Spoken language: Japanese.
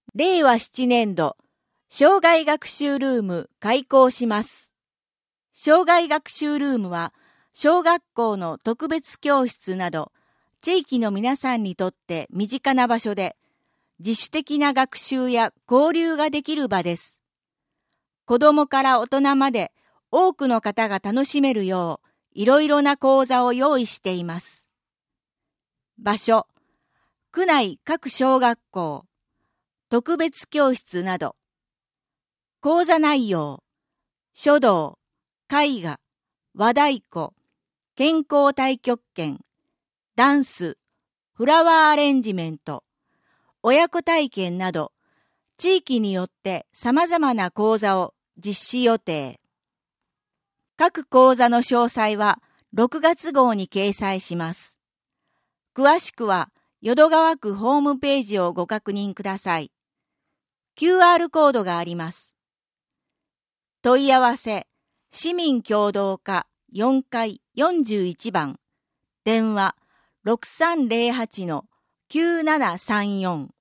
令和7年度、生涯学習ルーム開講します。生涯学習ルームは、小学校の特別教室など、地域の皆さんにとって身近な場所で、自主的な学習や交流ができる場です。子どもから大人まで多くの方が楽しめるよう、いろいろな講座を用意しています。場所、区内各小学校、特別教室など。講座内容、書道、絵画、和太鼓、健康太極拳、ダンス、フラワーアレンジメント、親子体験など、地域によって様々な講座を実施予定。各講座の詳細は6月号に掲載します。詳しくは淀川区ホームページをご確認ください。QR コードがあります。問い合わせ、市民協働課4階41番、電話 6308-9734